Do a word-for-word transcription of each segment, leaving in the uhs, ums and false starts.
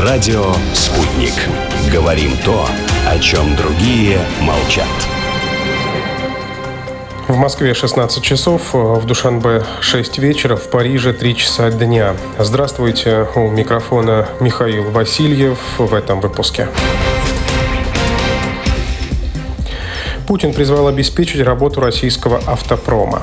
Радио «Спутник». Говорим то, о чем другие молчат. В Москве шестнадцать часов, в Душанбе шесть вечера, в Париже три часа дня. Здравствуйте, у микрофона Михаил Васильев в этом выпуске. Путин призвал обеспечить работу российского автопрома.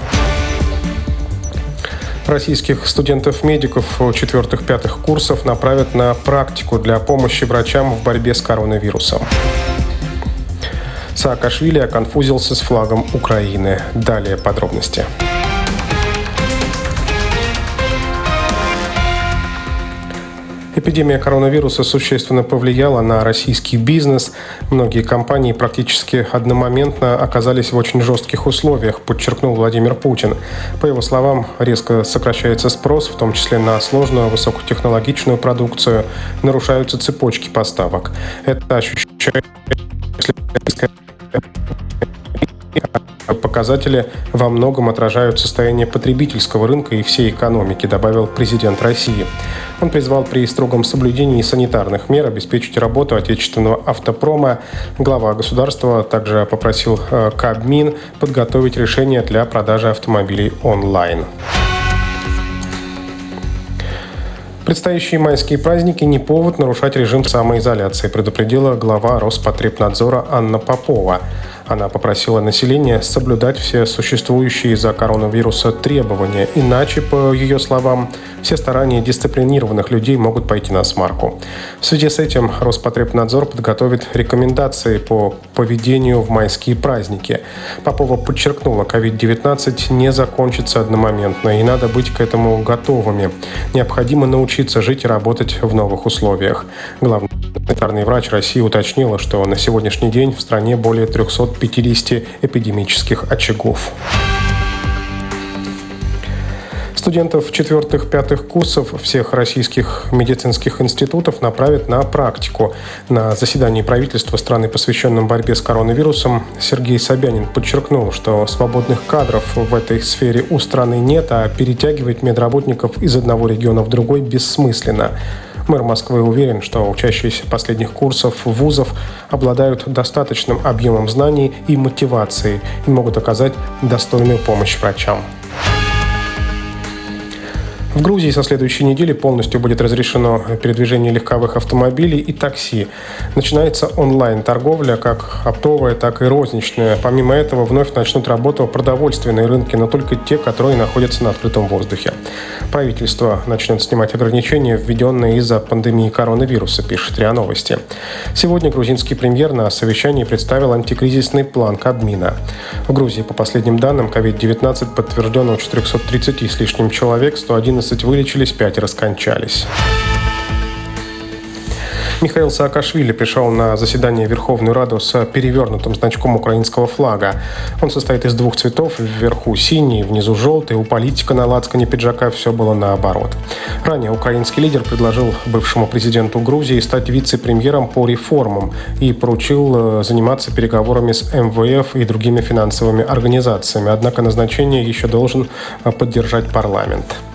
Российских студентов-медиков четвертых-пятых курсов направят на практику для помощи врачам в борьбе с коронавирусом. Саакашвили оконфузился с флагом Украины. Далее подробности. Эпидемия коронавируса существенно повлияла на российский бизнес. Многие компании практически одномоментно оказались в очень жестких условиях, подчеркнул Владимир Путин. По его словам, резко сокращается спрос, в том числе на сложную высокотехнологичную продукцию, нарушаются цепочки поставок. Это ощущается показатели во многом отражают состояние потребительского рынка и всей экономики, добавил президент России. Он призвал при строгом соблюдении санитарных мер обеспечить работу отечественного автопрома. Глава государства также попросил Кабмин подготовить решение для продажи автомобилей онлайн. Предстоящие майские праздники не повод нарушать режим самоизоляции, предупредила глава Роспотребнадзора Анна Попова. Она попросила население соблюдать все существующие из-за коронавируса требования, иначе, по ее словам, все старания дисциплинированных людей могут пойти насмарку. В связи с этим Роспотребнадзор подготовит рекомендации по поведению в майские праздники. Попова подчеркнула, ковид девятнадцать не закончится одномоментно, и надо быть к этому готовыми. Необходимо научиться жить и работать в новых условиях. Главный санитарный врач России уточнила, что на сегодняшний день в стране более триста пятьдесят эпидемических очагов. Студентов четвертых-пятых курсов всех российских медицинских институтов направят на практику. На заседании правительства страны, посвященном борьбе с коронавирусом, Сергей Собянин подчеркнул, что свободных кадров в этой сфере у страны нет, а перетягивать медработников из одного региона в другой бессмысленно. Мэр Москвы уверен, что учащиеся последних курсов вузов обладают достаточным объемом знаний и мотивации и могут оказать достойную помощь врачам. В Грузии со следующей недели полностью будет разрешено передвижение легковых автомобилей и такси. Начинается онлайн-торговля, как оптовая, так и розничная. Помимо этого, вновь начнут работу продовольственные рынки, но только те, которые находятся на открытом воздухе. Правительство начнет снимать ограничения, введенные из-за пандемии коронавируса, пишет РИА Новости. Сегодня грузинский премьер на совещании представил антикризисный план Кабмина. В Грузии, по последним данным, ковид девятнадцать подтверждено у четырехсот тридцати с лишним человек, сто одиннадцать вылечились, пятеро скончались. Михаил Саакашвили пришел на заседание Верховной Рады с перевернутым значком украинского флага. Он состоит из двух цветов, вверху синий, внизу желтый. У политика на лацкане пиджака все было наоборот. Ранее украинский лидер предложил бывшему президенту Грузии стать вице-премьером по реформам и поручил заниматься переговорами с эм вэ эф и другими финансовыми организациями. Однако назначение еще должен поддержать парламент.